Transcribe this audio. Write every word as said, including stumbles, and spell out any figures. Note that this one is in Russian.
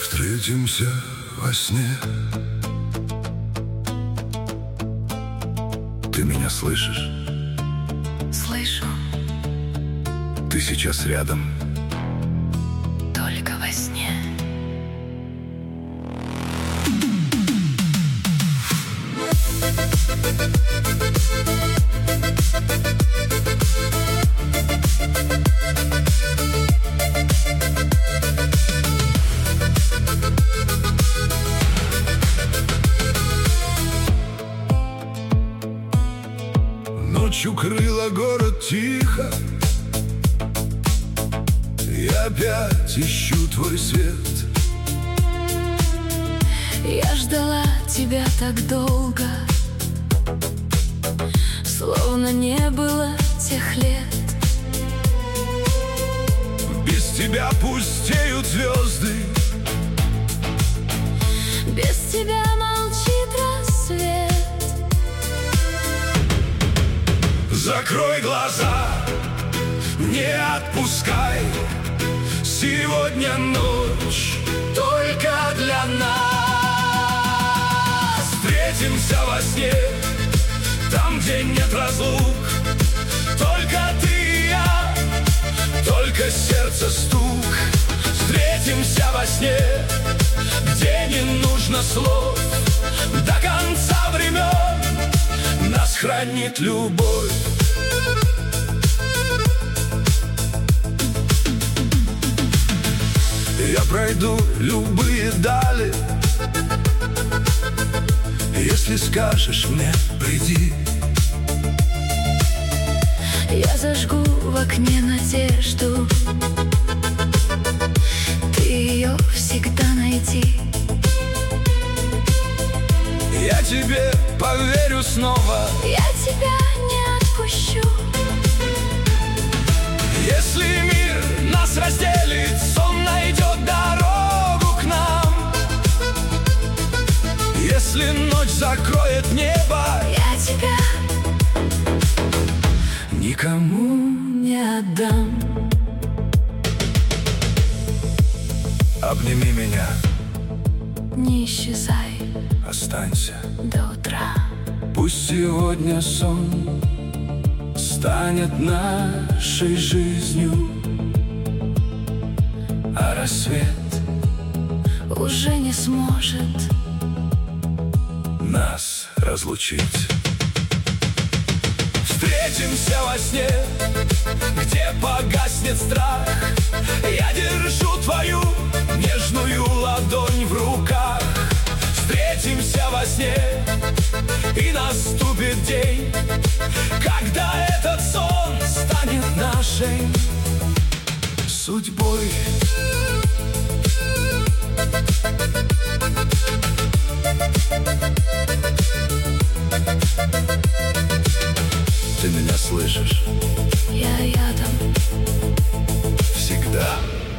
Встретимся во сне. Ты меня слышишь? Слышу. Ты сейчас рядом. Только во сне. Ночью крыла город тихо, я опять ищу твой свет. Я ждала тебя так долго, словно не было тех лет. Без тебя пустеют звезды, без тебя молчит рассвет. Закрой глаза, не отпускай. Сегодня ночь только для нас. Встретимся во сне, там, где нет разлук. Только ты и я, только сердце стук. Встретимся во сне, где не нужно слов. До конца времен нас хранит любовь. Я пройду любые дали, если скажешь мне приди. Я зажгу в окне надежду, ты ее всегда найди. Я тебе поверю снова, я тебя не отпущу. Если мир нас разделит, сон найдет дорогу к нам. Если ночь закроет небо, я тебя никому не отдам. Обними меня, не исчезай, останься до утра. Пусть сегодня сон станет нашей жизнью, а рассвет уже не сможет нас разлучить. Встретимся во сне, где погаснет страх. Я держу твою нежную ладонь в руках. Встретимся во сне, и наступит день, когда этот сон станет нашей судьбой. Ты меня слышишь? Я рядом всегда.